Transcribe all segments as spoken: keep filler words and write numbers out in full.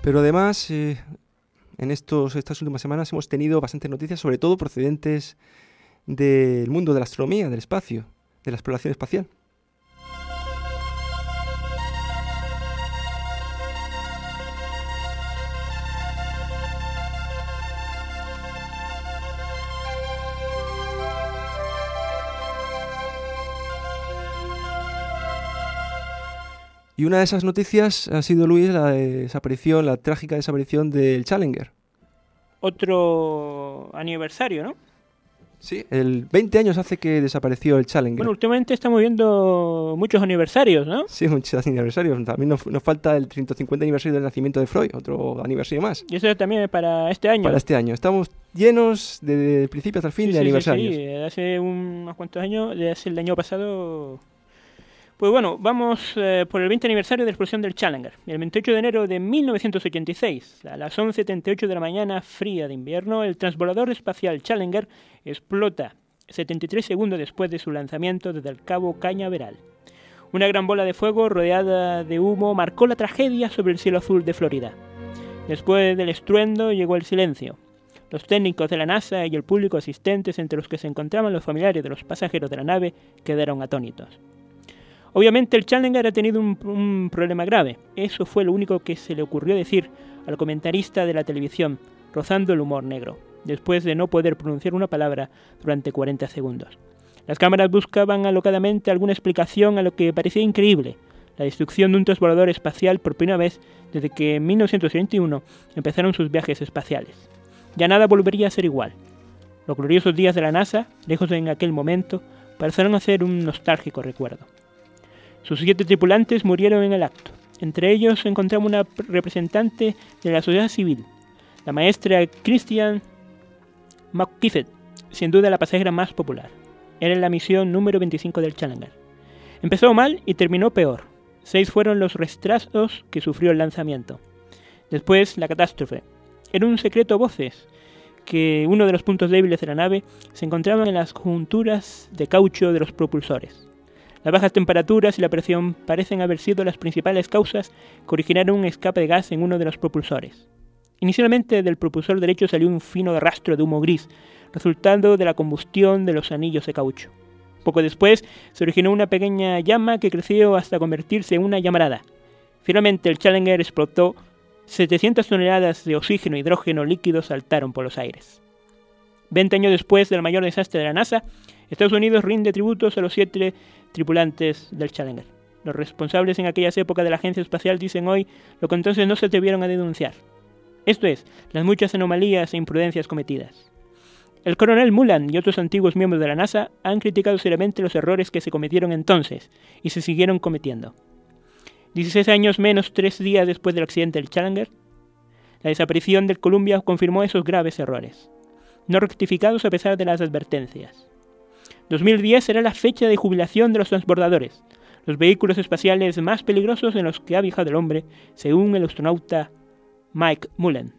Pero además, eh, en estos, estas últimas semanas hemos tenido bastantes noticias, sobre todo procedentes del mundo de la astronomía, del espacio, de la exploración espacial. Y una de esas noticias ha sido, Luis, la desaparición, la trágica desaparición del Challenger. Otro aniversario, ¿no? Sí, el veinte años hace que desapareció el Challenger. Bueno, últimamente estamos viendo muchos aniversarios, ¿no? Sí, muchos aniversarios. También nos, nos falta el ciento cincuenta aniversario del nacimiento de Freud, otro aniversario más. Y eso también es para este año. Para este año. Estamos llenos, desde el principio hasta el fin, sí, de sí, aniversarios. Sí, sí, hace unos cuantos años, desde el año pasado... Pues bueno, vamos eh, por el veinte aniversario de la explosión del Challenger. El veintiocho de enero de mil novecientos ochenta y seis, a las once setenta y ocho de la mañana fría de invierno, el transbordador espacial Challenger explota setenta y tres segundos después de su lanzamiento desde el cabo Cañaveral. Una gran bola de fuego rodeada de humo marcó la tragedia sobre el cielo azul de Florida. Después del estruendo llegó el silencio. Los técnicos de la NASA y el público asistentes, entre los que se encontraban los familiares de los pasajeros de la nave, quedaron atónitos. Obviamente el Challenger ha tenido un, un problema grave. Eso fue lo único que se le ocurrió decir al comentarista de la televisión, rozando el humor negro, después de no poder pronunciar una palabra durante cuarenta segundos. Las cámaras buscaban alocadamente alguna explicación a lo que parecía increíble, la destrucción de un transbordador espacial por primera vez desde que en mil novecientos ochenta y uno empezaron sus viajes espaciales. Ya nada volvería a ser igual. Los gloriosos días de la NASA, lejos en aquel momento, parecieron a ser un nostálgico recuerdo. Sus siete tripulantes murieron en el acto. Entre ellos se encontraba una representante de la sociedad civil, la maestra Christiane McKiffet, sin duda la pasajera más popular. Era la misión número veinticinco del Challenger. Empezó mal y terminó peor. Seis fueron los retrasos que sufrió el lanzamiento. Después, la catástrofe. Era un secreto a voces que uno de los puntos débiles de la nave se encontraba en las junturas de caucho de los propulsores. Las bajas temperaturas y la presión parecen haber sido las principales causas que originaron un escape de gas en uno de los propulsores. Inicialmente del propulsor derecho salió un fino rastro de humo gris, resultando de la combustión de los anillos de caucho. Poco después se originó una pequeña llama que creció hasta convertirse en una llamarada. Finalmente el Challenger explotó, setecientas toneladas de oxígeno e hidrógeno líquido saltaron por los aires. Veinte años después del mayor desastre de la NASA, Estados Unidos rinde tributos a los siete tripulantes del Challenger. Los responsables en aquellas épocas de la agencia espacial dicen hoy lo que entonces no se atrevieron a denunciar. Esto es, las muchas anomalías e imprudencias cometidas. El coronel Mullan y otros antiguos miembros de la NASA han criticado seriamente los errores que se cometieron entonces y se siguieron cometiendo. dieciséis años menos tres días después del accidente del Challenger, la desaparición del Columbia confirmó esos graves errores, no rectificados a pesar de las advertencias. dos mil diez será la fecha de jubilación de los transbordadores, los vehículos espaciales más peligrosos en los que ha viajado el hombre, según el astronauta Mike Mullen.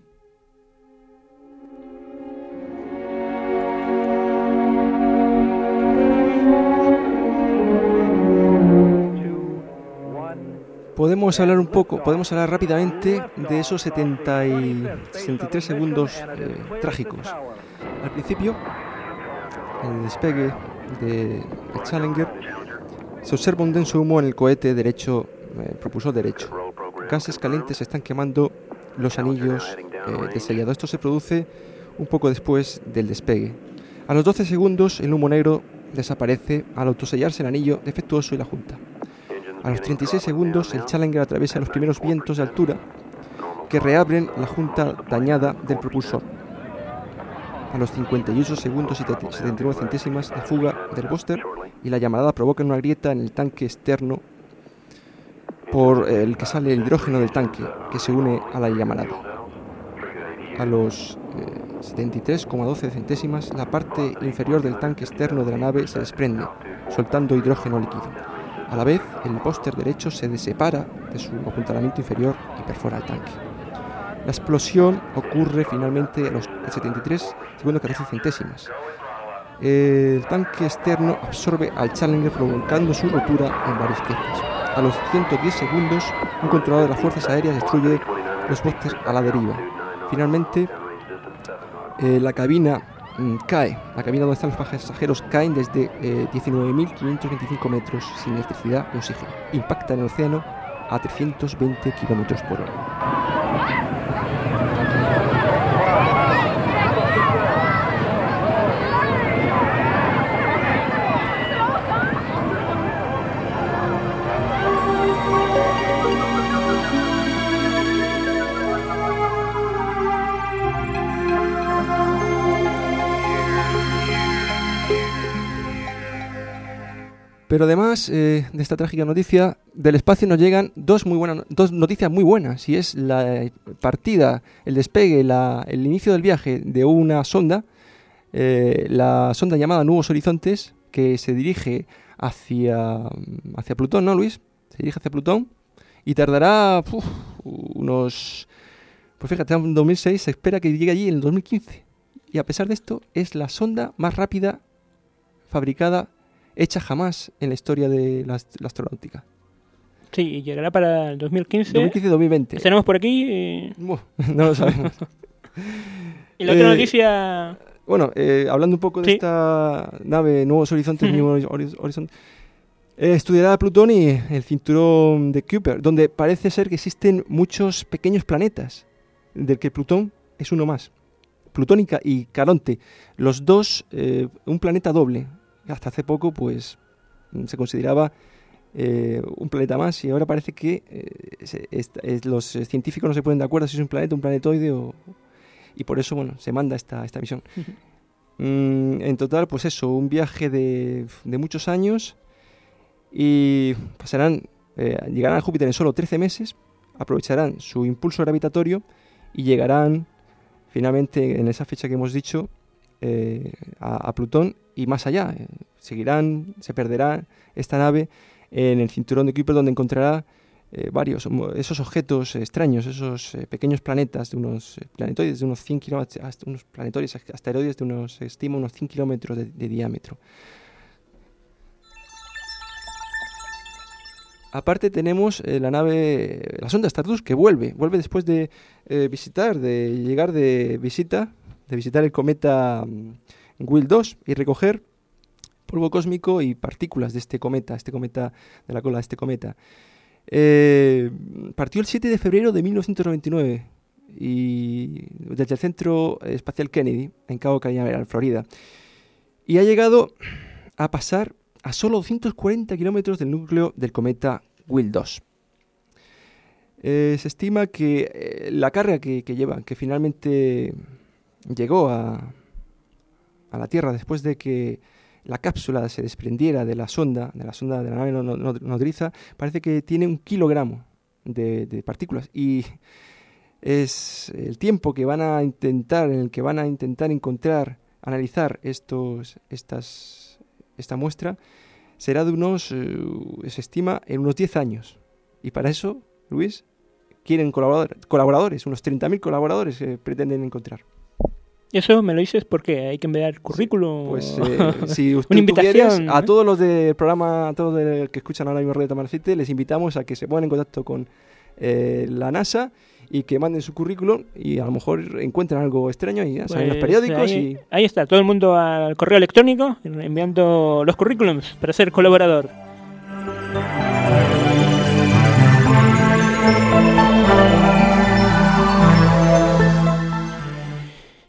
Podemos hablar un poco, podemos hablar rápidamente de esos setenta y tres segundos eh, trágicos. Al principio, el despegue del de Challenger, se observa un denso humo en el cohete derecho, eh, propulsor derecho. Gases calientes están quemando los anillos eh, del sellado. Esto se produce un poco después del despegue. A los doce segundos, el humo negro desaparece al autosellarse el anillo defectuoso y la junta. A los treinta y seis segundos, el Challenger atraviesa los primeros vientos de altura que reabren la junta dañada del propulsor. A los cincuenta y ocho segundos y setenta y nueve centésimas, la fuga del booster y la llamarada provocan una grieta en el tanque externo por el que sale el hidrógeno del tanque, que se une a la llamarada. A los eh, setenta y tres coma doce centésimas, la parte inferior del tanque externo de la nave se desprende, soltando hidrógeno líquido. A la vez, el booster derecho se separa de su apuntalamiento inferior y perfora el tanque. La explosión ocurre finalmente a los setenta y tres segundos catorce centésimas. El tanque externo absorbe al Challenger provocando su rotura en varias piezas. A los ciento diez segundos, un controlador de las fuerzas aéreas destruye los botes a la deriva. Finalmente, eh, la cabina mm, cae, la cabina donde están los pasajeros caen desde eh, diecinueve mil quinientos veinticinco metros sin electricidad y oxígeno. Impacta en el océano a trescientos veinte kilómetros por hora. Pero además eh, de esta trágica noticia, del espacio nos llegan dos muy buenas, dos noticias muy buenas, y es la partida, el despegue, la, el inicio del viaje de una sonda, eh, la sonda llamada Nuevos Horizontes, que se dirige hacia, hacia Plutón, ¿no, Luis? Se dirige hacia Plutón y tardará uf, unos... Pues fíjate, en dos mil seis se espera que llegue allí en el dos mil quince. Y a pesar de esto, es la sonda más rápida fabricada hecha jamás en la historia de la, la astronáutica. Sí, y llegará para el dos mil quince. dos mil quince dos mil veinte. Tenemos por aquí... Eh... Bueno, no lo sabemos. Y la otra eh, noticia... Bueno, eh, hablando un poco de sí. esta nave Nuevos Horizontes, Uh-huh. New Horizon, eh, estudiará Plutón y el cinturón de Kuiper, donde parece ser que existen muchos pequeños planetas, del que Plutón es uno más. Plutón y, Ca- y Caronte, los dos, eh, un planeta doble. Hasta hace poco, pues, se consideraba eh, un planeta más, y ahora parece que eh, se, est- es- los científicos no se ponen de acuerdo si es un planeta, un planetoide, o, y por eso, bueno, se manda esta, esta misión. Uh-huh. Mm, en total, pues eso, un viaje de, de muchos años, y pasarán, eh, llegarán a Júpiter en solo trece meses, aprovecharán su impulso gravitatorio y llegarán finalmente en esa fecha que hemos dicho eh, a, a Plutón y más allá. Eh, seguirán, se perderá esta nave en el cinturón de Kuiper, donde encontrará eh, varios, esos objetos extraños, esos eh, pequeños planetas de unos eh, planetoides de unos cien kilómetros, hasta unos planetoides, asteroides de unos, se estima, unos cien kilómetros de, de diámetro. Aparte tenemos eh, la nave, la sonda Stardust, que vuelve, vuelve después de eh, visitar, de llegar de visita, de visitar el cometa um, Will dos y recoger polvo cósmico y partículas de este cometa, este cometa, de la cola de este cometa. Eh, partió el siete de febrero de mil novecientos noventa y nueve y desde el Centro Espacial Kennedy, en Cabo Cañaveral, Florida, y ha llegado a pasar a solo doscientos cuarenta kilómetros del núcleo del cometa Will dos. Eh, se estima que eh, la carga que, que lleva, que finalmente llegó a, a la Tierra después de que la cápsula se desprendiera de la sonda, de la sonda de la nave nodriza, parece que tiene un kilogramo de, de partículas, y es el tiempo que van a intentar, en el que van a intentar encontrar, analizar estos, estas, esta muestra, será de unos, eh, se estima, en unos diez años. Y para eso, Luis, quieren colaborador, colaboradores, unos treinta mil colaboradores que pretenden encontrar. Eso me lo dices porque hay que enviar currículum. Pues eh, si usted una invitación, a ¿eh? todos los del programa, a todos los que escuchan ahora mismo Radio Tamaracite, les invitamos a que se pongan en contacto con eh, la NASA y que manden su currículum, y a lo mejor encuentran algo extraño y ya Pues salen los periódicos. Ahí, y ahí está, todo el mundo al correo electrónico enviando los currículums para ser colaborador.